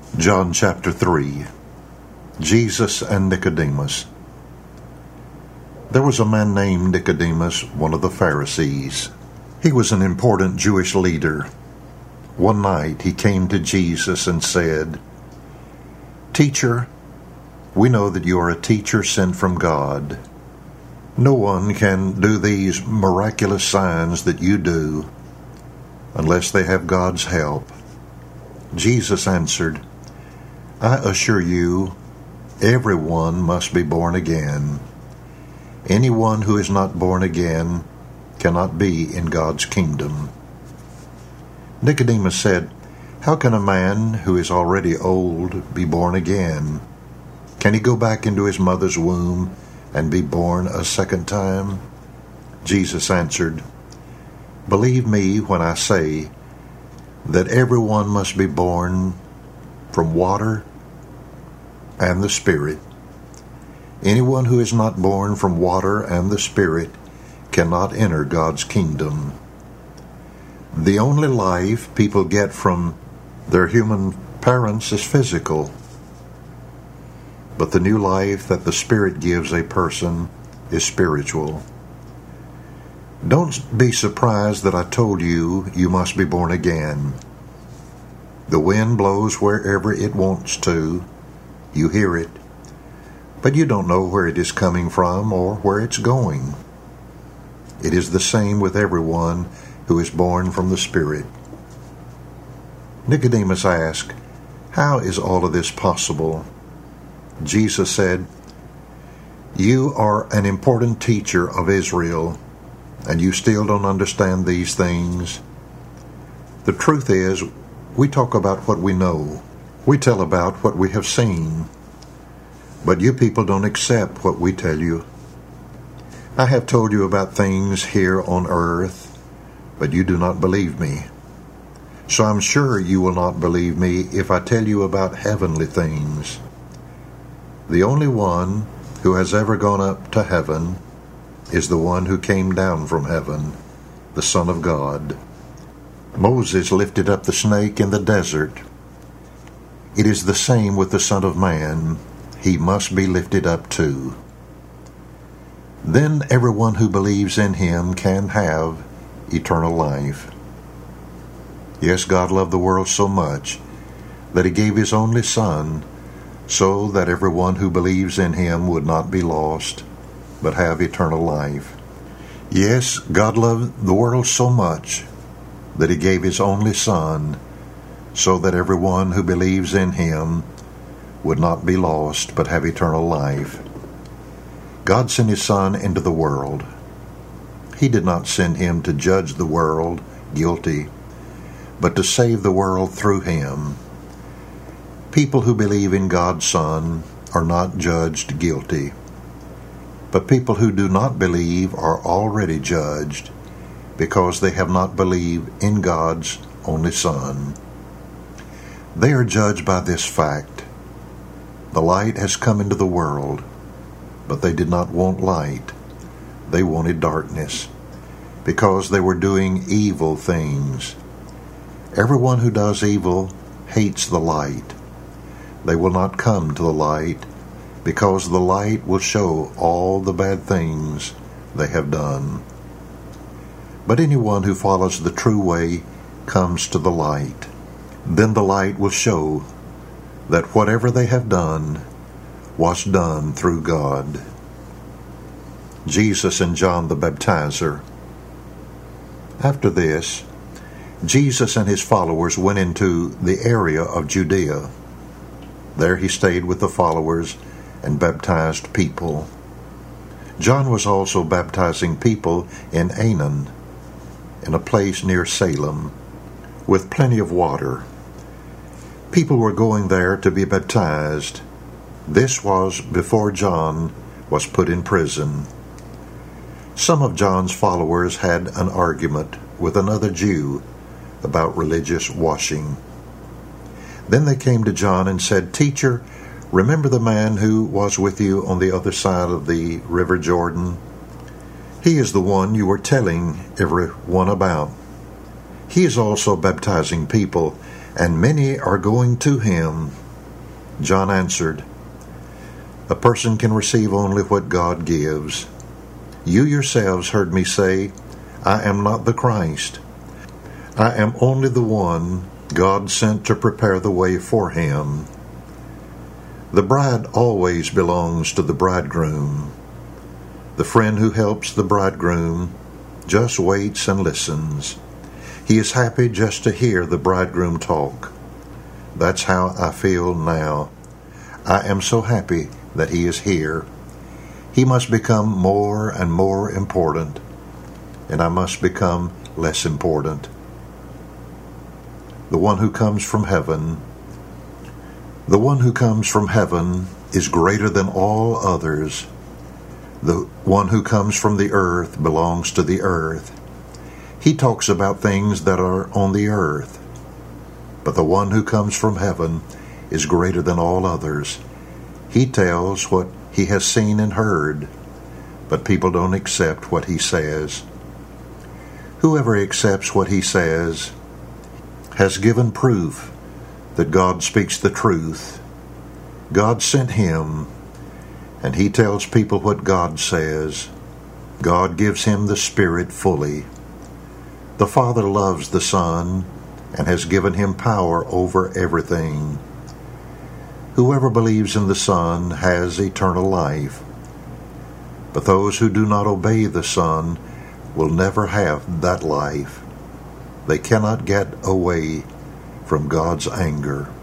John chapter 3. Jesus and Nicodemus. There was a man named Nicodemus, one of the Pharisees. He was an important Jewish leader. One night he came to Jesus and said, "Teacher, we know that you are a teacher sent from God. No one can do these miraculous signs that you do unless they have God's help." Jesus answered, "I assure you, everyone must be born again. Anyone who is not born again cannot be in God's kingdom." Nicodemus said, "How can a man who is already old be born again? Can he go back into his mother's womb and be born a second time?" Jesus answered, "Believe me when I say that everyone must be born from water and the Spirit. Anyone who is not born from water and the Spirit cannot enter God's kingdom. The only life people get from their human parents is physical, but the new life that the Spirit gives a person is spiritual. Don't be surprised that I told you you must be born again. The wind blows wherever it wants to. You hear it, but you don't know where it is coming from or where it's going. It is the same with everyone who is born from the Spirit." Nicodemus asked, "How is all of this possible?" Jesus said, "You are an important teacher of Israel, and you still don't understand these things. The truth is, we talk about what we know. We tell about what we have seen. But you people don't accept what we tell you. I have told you about things here on earth, but you do not believe me. So I'm sure you will not believe me if I tell you about heavenly things. The only one who has ever gone up to heaven is the one who came down from heaven, the Son of God. Moses lifted up the snake in the desert. It is the same with the Son of Man. He must be lifted up too. Then everyone who believes in him can have eternal life." Yes, God loved the world so much that he gave his only Son so that everyone who believes in him would not be lost, but have eternal life. Yes, God loved the world so much that he gave his only Son so that everyone who believes in him would not be lost, but have eternal life. God sent his Son into the world. He did not send him to judge the world guilty, but to save the world through him. People who believe in God's Son are not judged guilty, but people who do not believe are already judged because they have not believed in God's only Son. They are judged by this fact: the light has come into the world, but they did not want light. They wanted darkness, because they were doing evil things. Everyone who does evil hates the light. They will not come to the light, because the light will show all the bad things they have done. But anyone who follows the true way comes to the light. Then the light will show that whatever they have done was done through God. Jesus and John the Baptizer. After this, Jesus and his followers went into the area of Judea. There he stayed with the followers and baptized people. John was also baptizing people in Aenon, in a place near Salem, with plenty of water. People were going there to be baptized. This was before John was put in prison. Some of John's followers had an argument with another Jew about religious washing. Then they came to John and said, "Teacher, remember the man who was with you on the other side of the river Jordan? He is the one you were telling everyone about. He is also baptizing people, and many are going to him." John answered, "A person can receive only what God gives. You yourselves heard me say, I am not the Christ. I am only the one God sent to prepare the way for him." The bride always belongs to the bridegroom. The friend who helps the bridegroom just waits and listens. He is happy just to hear the bridegroom talk. That's how I feel now. I am so happy that he is here. He must become more and more important, and I must become less important. The one who comes from heaven is greater than all others. The one who comes from the earth belongs to the earth. He talks about things that are on the earth. But the one who comes from heaven is greater than all others. He tells what he has seen and heard, but people don't accept what he says. Whoever accepts what he says has given proof that God speaks the truth. God sent him, and he tells people what God says. God gives him the Spirit fully. The Father loves the Son and has given him power over everything. Whoever believes in the Son has eternal life. But those who do not obey the Son will never have that life. They cannot get away from God's anger.